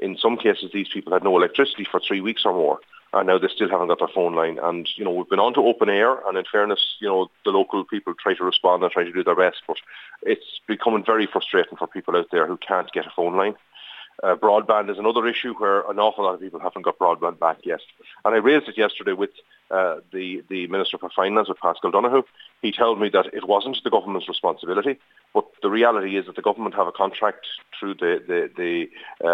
in some cases, these people had no electricity for 3 weeks or more, and now they still haven't got their phone line. And, we've been on to open air, and in fairness, the local people try to respond and try to do their best, but it's becoming very frustrating for people out there who can't get a phone line. Broadband is another issue where an awful lot of people haven't got broadband back yet. And I raised it yesterday with the Minister for Finance, with Paschal Donohoe. He told me that it wasn't the government's responsibility, but the reality is that the government have a contract through the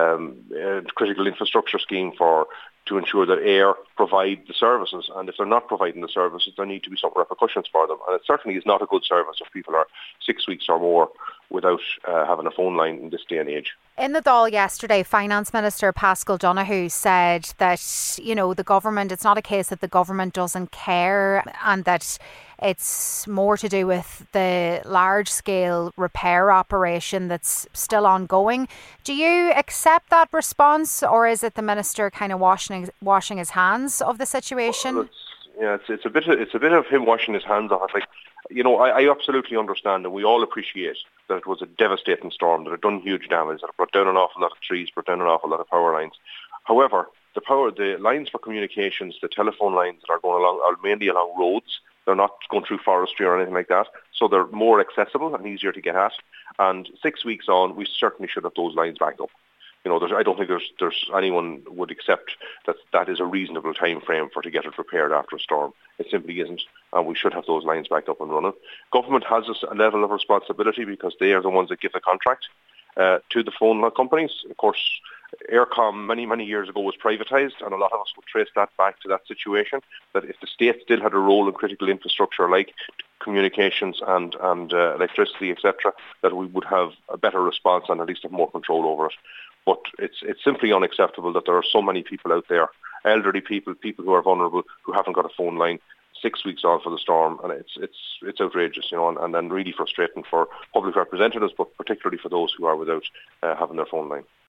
critical infrastructure scheme to ensure that AIR provide the services, and if they're not providing the services, there need to be some repercussions for them. And it certainly is not a good service if people are 6 weeks or more without having a phone line in this day and age. In the Dáil yesterday, Finance Minister Paschal Donohoe said that, the government, it's not a case that the government doesn't care and that it's more to do with the large-scale repair operation that's still ongoing. Do you accept that response, or is it the Minister kind of washing his hands of the situation? Well, it's a bit of him washing his hands of it. I absolutely understand, and we all appreciate that it was a devastating storm, that it done huge damage, that it brought down an awful lot of trees, brought down an awful lot of power lines. However, the lines for communications, the telephone lines that are going along are mainly along roads. They're not going through forestry or anything like that, so they're more accessible and easier to get at. And 6 weeks on, we certainly should have those lines back up. I don't think there's anyone would accept that is a reasonable time frame to get it repaired after a storm. It simply isn't, and we should have those lines back up and running. Government has a level of responsibility because they are the ones that give the contract to the phone companies. Of course, Eircom many years ago was privatised, and a lot of us would trace that back to that situation, that if the state still had a role in critical infrastructure like communications and electricity, etc., that we would have a better response and at least have more control over it. But it's simply unacceptable that there are so many people out there, elderly people who are vulnerable, who haven't got a phone line 6 weeks on for the storm, and it's outrageous, and then really frustrating for public representatives, but particularly for those who are without having their phone line.